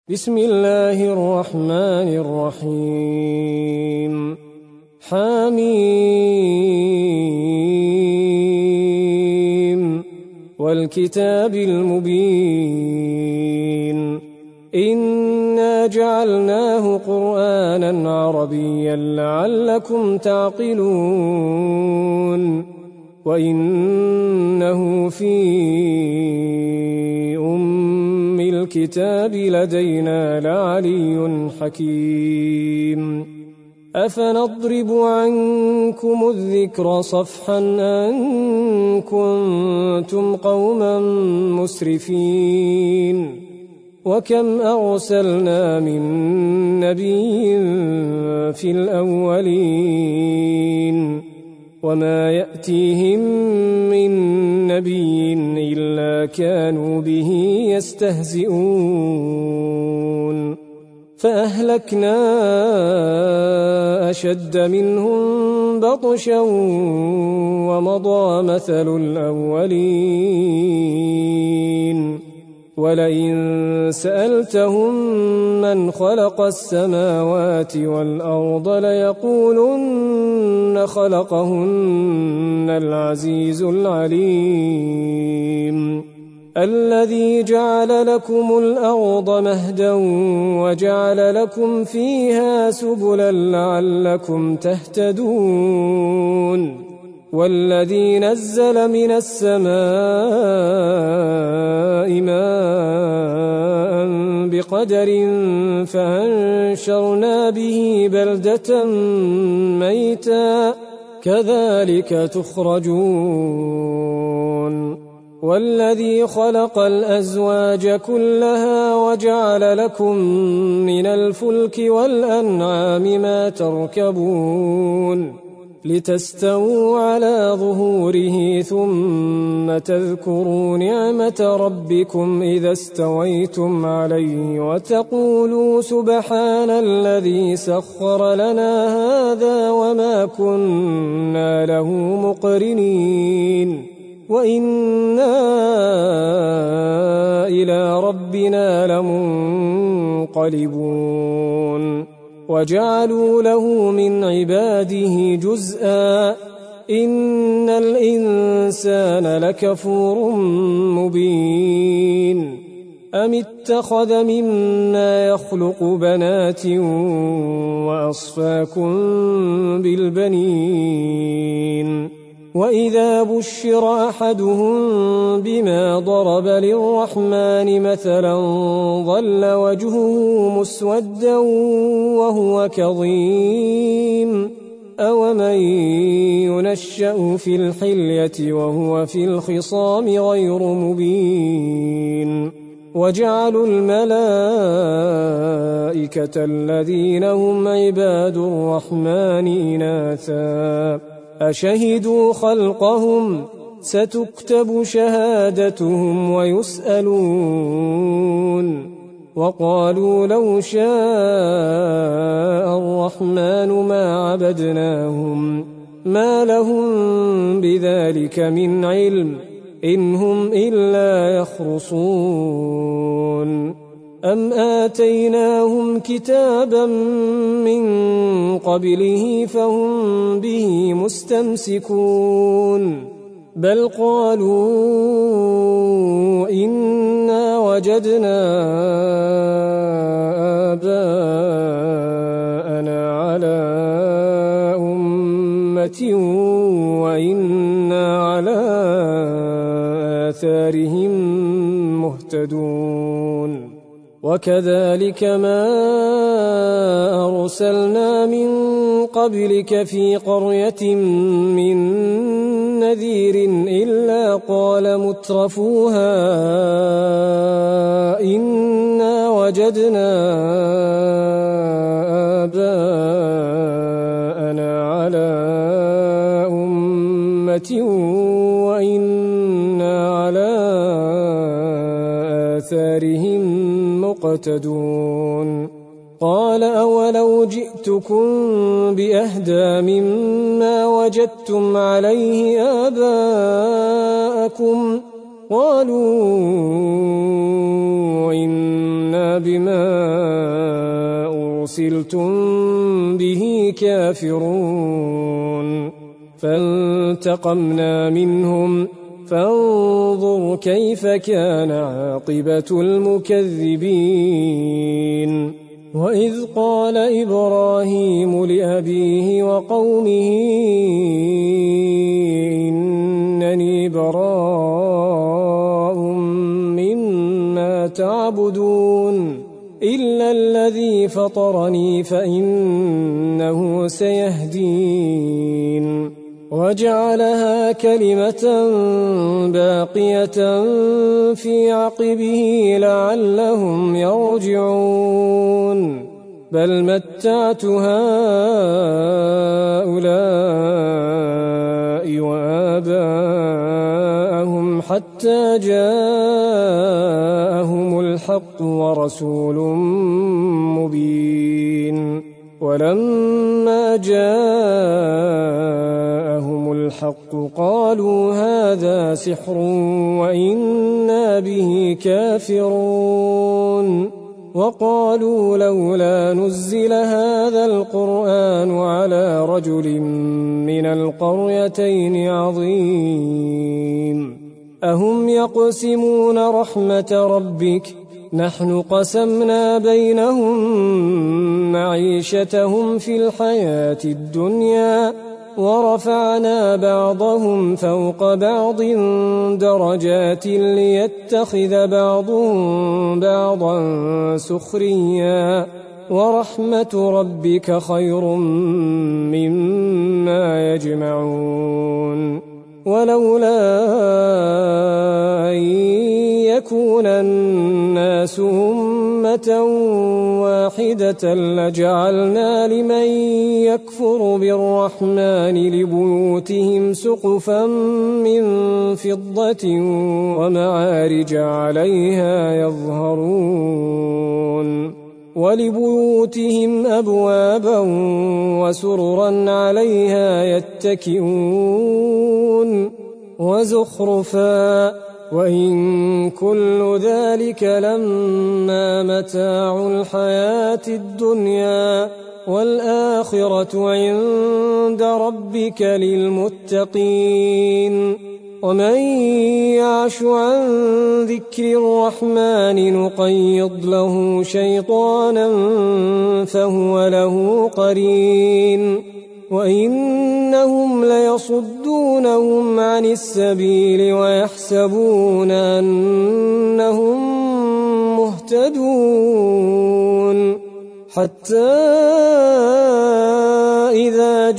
بسم الله الرحمن الرحيم حميم والكتاب المبين إنا جعلناه قرآنا عربيا لعلكم تعقلون وإنه في الكتاب لدينا لعلي حكيم أفنضرب عنكم الذكر صفحا أن كنتم قوما مسرفين وكم أرسلنا من نبي في الأولين وما يأتيهم من نبي إلا كانوا به يستهزئون فأهلكنا أشد منهم بطشا ومضى مثل الأولين ولئن سألتهم من خلق السماوات والأرض ليقولن خلقهن العزيز العليم الذي جعل لكم الأرض مهدا وجعل لكم فيها سبلا لعلكم تهتدون والذي نزل من السماء ماء بقدر فأنشرنا به بلدة ميتا كذلك تخرجون والذي خلق الأزواج كلها وجعل لكم من الفلك والأنعام ما تركبون لتستووا على ظهوره ثم تذكروا نعمة ربكم إذا استويتم عليه وتقولوا سبحان الذي سخر لنا هذا وما كنا له مقرنين وإنا إلى ربنا لمنقلبون وجعلوا له من عباده جزءا إن الإنسان لكفور مبين أم اتخذ مما يخلق بنات وأصفاكم بالبنين وإذا بشر أحدهم بما ضرب للرحمن مثلا ظل وجهه مسودا وهو كظيم أومن ينشأ في الحلية وهو في الخصام غير مبين وجعلوا الملائكة الذين هم عباد الرحمن إناثا أشهدوا خلقهم ستكتب شهادتهم ويسألون وقالوا لو شاء الرحمن ما عبدناهم ما لهم بذلك من علم إن هم إلا يخرصون أم آتيناهم كتابا من قبله فهم به مستمسكون بل قالوا إنا وجدنا آباءنا على أمة وإنا على آثارهم مهتدون وكذلك ما أرسلنا من قبلك في قرية من نذير إلا قال مترفوها إنا وجدنا آباءنا على أمة وإنا على آثارهم مقتدون قال أولو جئتكم بأهدى مما وجدتم عليه آباءكم قالوا إنا بما أرسلتم به كافرون فانتقمنا منهم فانظر كيف كان عاقبة المكذبين وإذ قال إبراهيم لأبيه وقومه إنني براء مما تعبدون إلا الذي فطرني فإنه سيهدين وجعلها كلمة باقية في عقبه لعلهم يرجعون بل متعت هؤلاء وآباءهم حتى جاءهم الحق ورسول مبين ولما جاءهم الحق قالوا هذا سحر وإنا به كافرون وقالوا لولا نزل هذا القرآن على رجل من القريتين عظيم أهم يقسمون رحمة ربك نحن قسمنا بينهم معيشتهم في الحياة الدنيا ورفعنا بعضهم فوق بعض درجات ليتخذ بعضهم بعضا سخريا ورحمة ربك خير مما يجمعون ولولا أن يكون الناس أمة واحدة لجعلنا لمن يكفر بالرحمن لبيوتهم سقفا من فضة ومعارج عليها يظهرون ولبيوتهم أبوابا وسررا عليها يتكئون وزخرفا وإن كل ذلك لما متاع الحياة الدنيا والآخرة عند ربك للمتقين ومن يعش عن ذكر الرحمن نقيض له شيطانا فهو له قرين وإنهم ليصدونهم عن السبيل ويحسبون أنهم مهتدون حتى إذا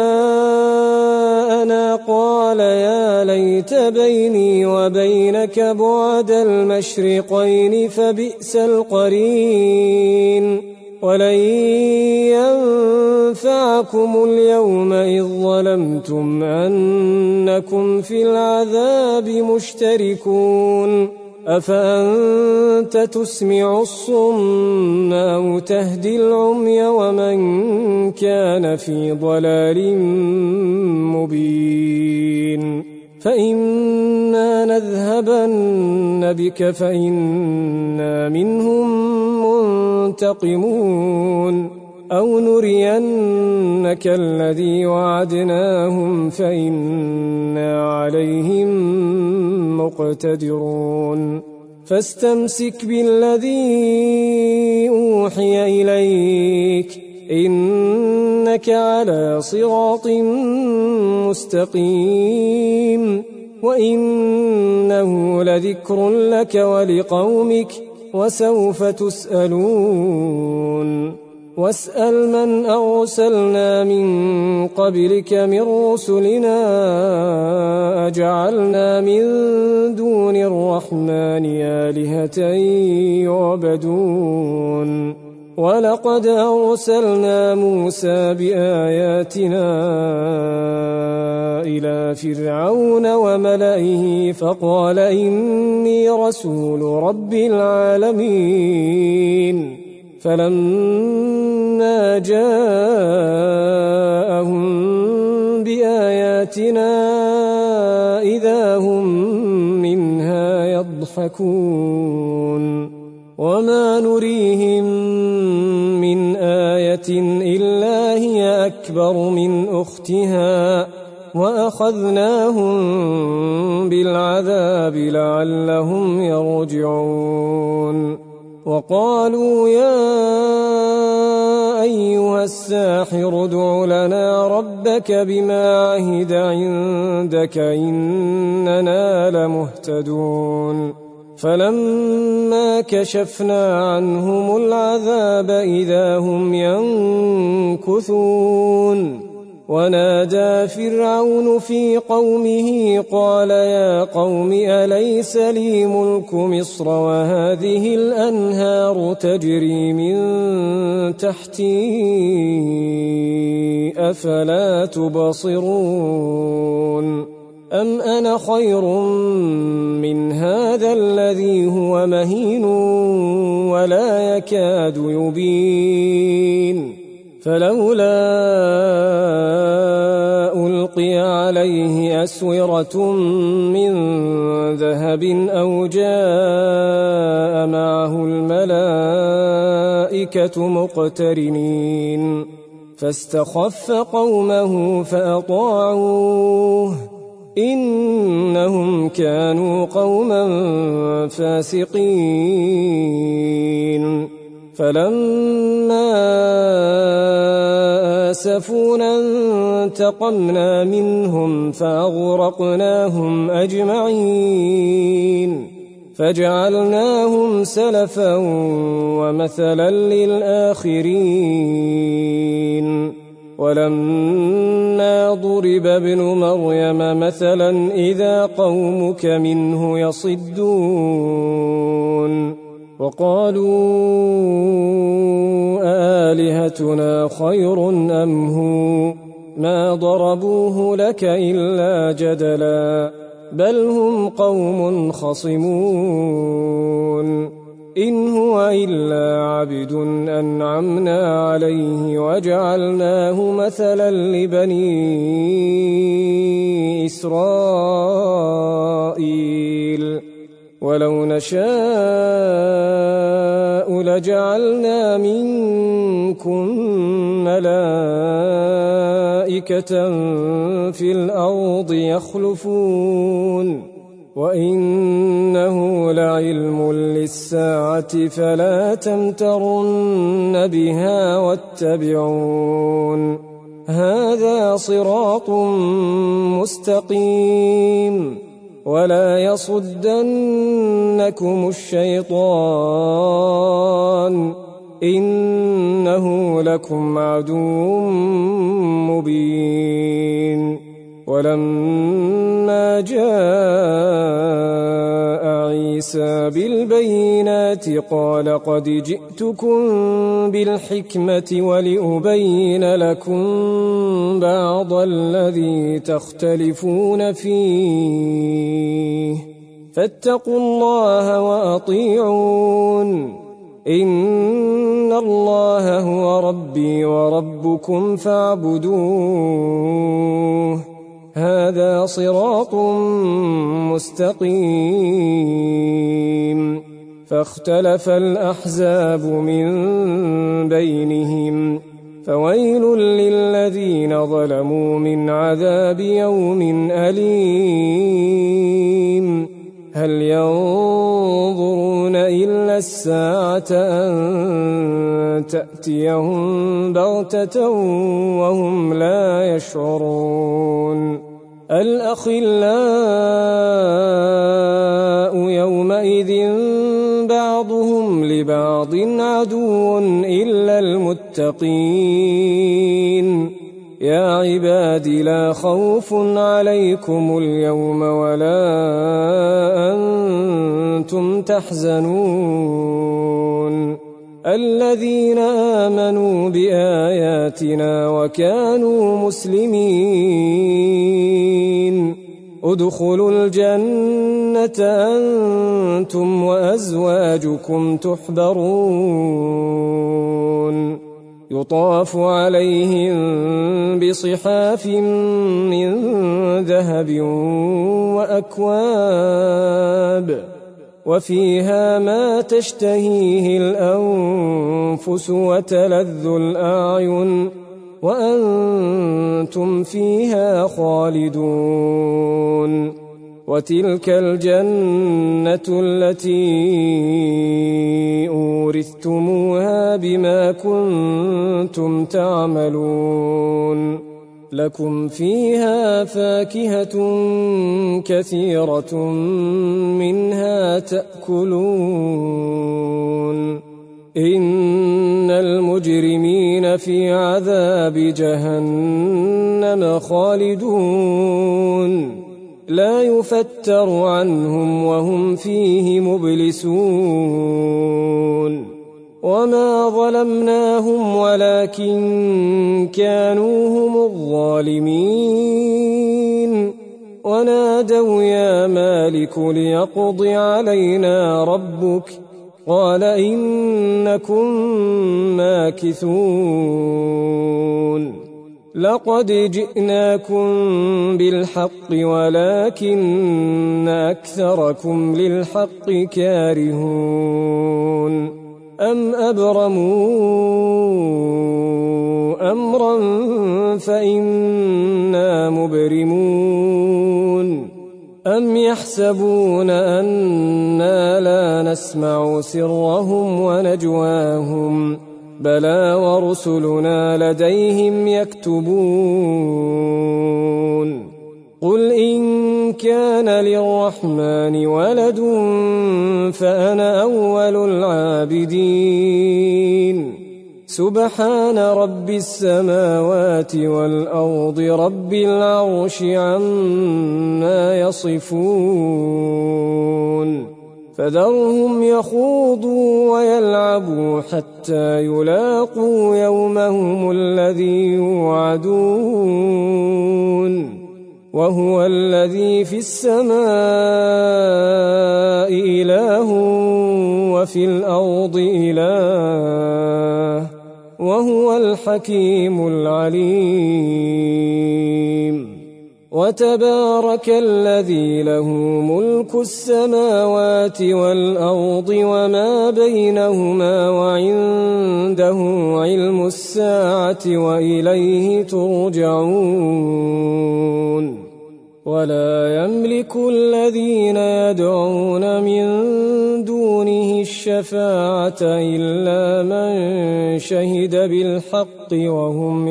جاءنا قال يا ليت بيني وبينك بعد المشرقين فبئس القرين ولن ينفعكم اليوم إذ ظلمتم أنكم في العذاب مشتركون أفأنت تسمع الصم أو تهدي العمي ومن كان في ضلال مبين فإما نذهبن بك فإنا منهم منتقمون أو نرينك الذي وعدناهم فإنا عليهم مقتدرون فاستمسك بالذي أوحي إليك إنك على صراط مستقيم وإنه لذكر لك ولقومك وسوف تسألون واسأل من أرسلنا من قبلك من رسلنا أجعلنا من دون الرحمن آلهة يعبدون ولقد أرسلنا موسى بآياتنا إلى فرعون وملئه فقال إني رسول رب العالمين فلما جاءهم بآياتنا إذا هم منها يضحكون وما نريهم من آية إلا هي أكبر من أختها وأخذناهم بالعذاب لعلهم يرجعون وقالوا يا أيها الساحر ادع لنا ربك بما عهد عندك إننا لمهتدون فلما كشفنا عنهم العذاب إذا هم ينكثون ونادى فرعون في قومه قال يا قوم أليس لي ملك مصر وهذه الأنهار تجري من تحتي أفلا تبصرون أم أنا خير من هذا الذي هو مهين ولا يكاد يبين فلولا ألقي عليه أسورة من ذهب أو جاء معه الملائكة مقترنين فاستخف قومه فأطاعوه إنهم كانوا قوما فاسقين فلما آسفونا انتقمنا منهم فأغرقناهم أجمعين فجعلناهم سلفا ومثلا للآخرين ولما ضرب ابن مريم مثلا إذا قومك منه يصدون وقالوا آلهتنا خير أم هو ما ضربوه لك إلا جدلا بل هم قوم خصمون إن هو إلا عبد أنعمنا عليه وجعلناه مثلا لبني إسرائيل ولو نشاء لجعلنا منكم ملائكة في الأرض يخلفون وإنه لعلم للساعة فلا تمترن بها واتبعون هذا صراط مستقيم ولا يصدنكم الشيطان إنه لكم عدو مبين ولما جاء عيسى بالبينات قال قد جئتكم بالحكمة ولأبين لكم بعض الذي تختلفون فيه فاتقوا الله وأطيعون إن الله هو ربي وربكم فاعبدوه هذا صراط مستقيم فاختلف الأحزاب من بينهم فويل للذين ظلموا من عذاب يوم أليم هل ينظرون إلا الساعة أن تأتيهم بغتة وهم لا يشعرون الأخلاء يومئذ بعضهم لبعض عدو إلا المتقين يا عباد لا خوف عليكم اليوم ولا أنتم تحزنون الذين آمنوا بآياتنا وكانوا مسلمين ادخلوا الجنة أنتم وأزواجكم تحبرون يطاف عليهم بصحاف من ذهب وفيها ما تشتهيه الأنفس وتلذ الأعين وأنتم فيها خالدون وتلك الجنة التي أورثتموها بما كنتم تعملون لكم فيها فاكهة كثيرة منها تأكلون إن المجرمين في عذاب جهنم خالدون لا يفتر عنهم وهم فيه مبلسون وما ظلمناهم ولكن كانوا هم الظالمين ونادوا يا مالك ليقض علينا ربك قال إنكم ماكثون لقد جئناكم بالحق ولكن أكثركم للحق كارهون أم أبرموا أمرا فإنا مبرمون أم يحسبون أنا لا نسمع سرهم ونجواهم بلى ورسلنا لديهم يكتبون قل إن كان للرحمن ولد فأنا أول العابدين سبحان رب السماوات والأرض رب العرش عما يصفون فذرهم يخوضوا ويلعبوا حتى يلاقوا يومهم الذي يوعدون وهو الذي في السماء إله وفي الأرض إله وهو الحكيم العليم وتبارك الذي له ملك السماوات والأرض وما بينهما وعنده علم الساعة وإليه ترجعون ولا يملك الذين يدعون من دونه الشفاعة إلا من شهد بالحق وهم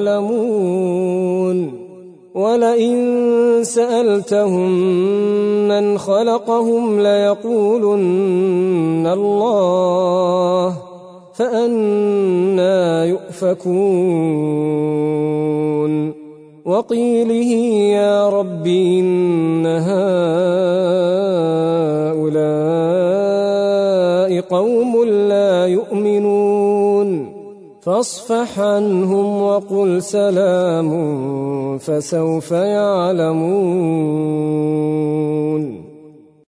يعلمون ولئن سألتهم من خلقهم ليقولن الله فأنى يؤفكون وقيله يا رب إن هؤلاء قوم لا يؤمنون فاصفح عنهم وقل سلام فسوف يعلمون